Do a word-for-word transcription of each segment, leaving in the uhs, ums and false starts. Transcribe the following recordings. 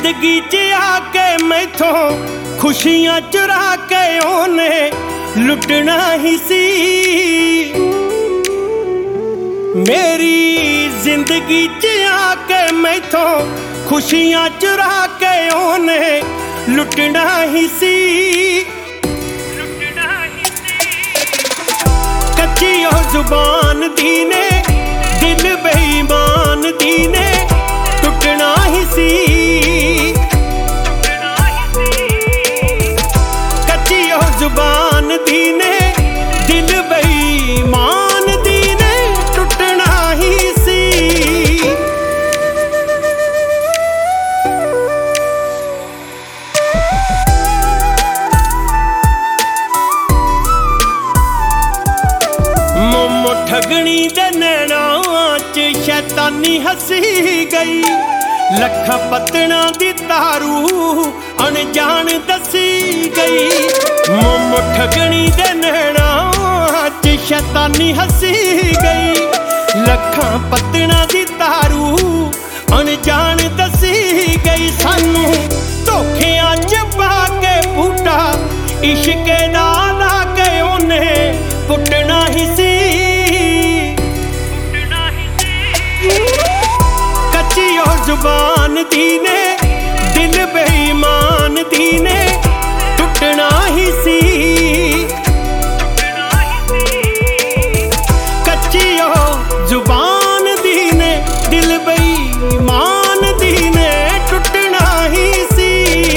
जिंदगी च आके मैथों खुशियां चुरा के ओने लुटना ही सी। मेरी जिंदगी च आके मैथों खुशियां चुरा के ओने लुटना ही सी। कच्ची ओ जुबान दी ने दिल बेईमान दी ने टुटना ही सी। कच्ची ओ जुबान दी ने दिल बेईमान दी ने टुटना ही सी। मोमो ठगनी दे नैना च शैतानी हसी गई। लखा पतना दी तारू अनजान दसी गई। मोमो ठगनी दे नैना च शैतानी हसी गई। लखा पतना दी तारू अनजान दसी गई। सानू धोखियां च पा के बूटा इश्क दा ला के ओने पुटना ही सी। कच्ची ओ जुबान दी ने दिल बेईमान दी ने टुटना ही सी। कच्ची ओ जुबान दी ने दिल बेईमान दी ने टुटना ही सी।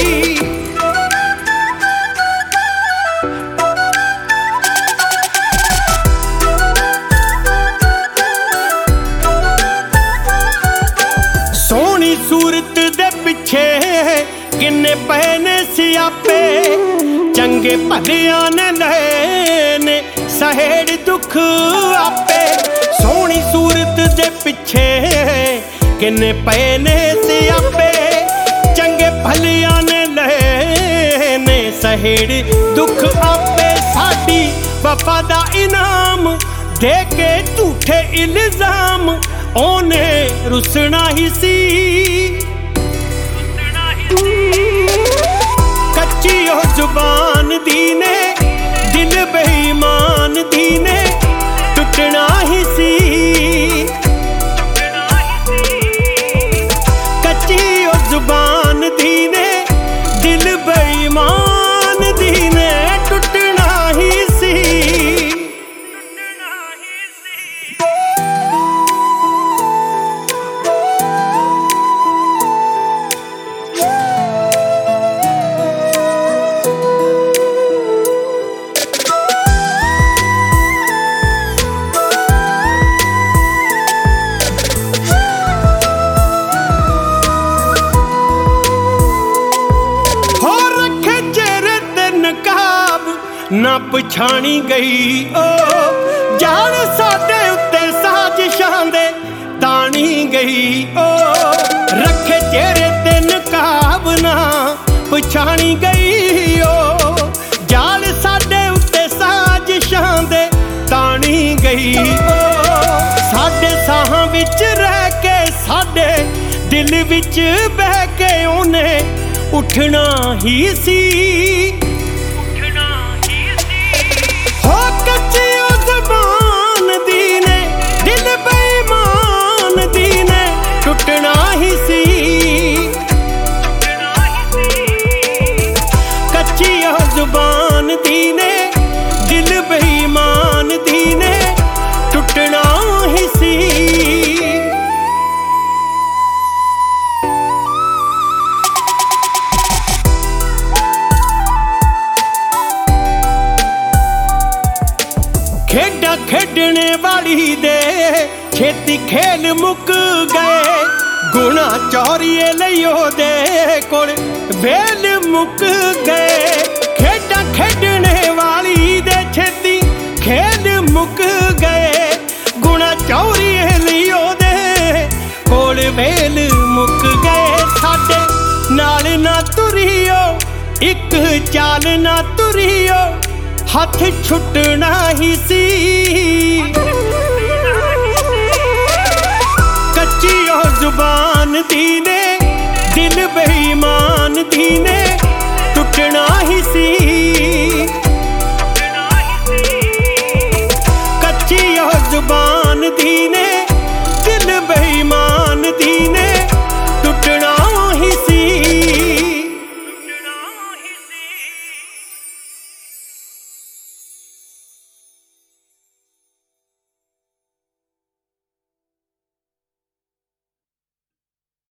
सोहनी सूरत दे पिछे किन्ने पए ने सियापे। चंगे भलियां ने लए ने सहेड़ दुख आपे। सोहनी सूरत दे पिछे किन्ने पए ने सियापे। चंगे भलियां ने लए ने सहेड़ दुख आपे। साडी वफा दा इनाम दे के झूठे इल्जाम ओने रुसना ही सी। कच्ची ओ जुबान दी ने दिल बेईमान दी ने टुटना ही सी। कच्ची ओ जुबान दी ने दिल बेईमान दी ने टुटना ही सी। ना पछाणी गई ओ जान साडे उत्ते साजिशां दे ताणी गई ओ। रखे चेहरे ते नकाब ना पछाणी गई ओ जान साडे उत्ते साजिशां दे ताणी गई ओ। साडे साहां विच रह के साडे दिल विच बह के ओने उठना ही सी। कच्ची ओ जुबान दी ने दिल बेईमान दी ने टुटना ही सी। कच्ची ओ जुबान दी ने दिल बेईमान दी ने टुटना ही सी। खेडा खेडने वाली दे छेती खेल मुक गए। गुणा चौरिए लियो दे कोल वेल मुक गए। खेडा खेडने वाली दे छेती खेल मुक गए। गुणा चौरिए लियो दे कोल वेल मुक गए। साडे नाल ना तुरियो एक चाल ना तुरियो हथ छुटना ही सी। कच्ची ओ जुबान दी ने ਦਿਲ ਬੇਈਮਾਨ ਦੀ ਨੇ ਟੁੱਟਣਾ ਹੀ ਸੀ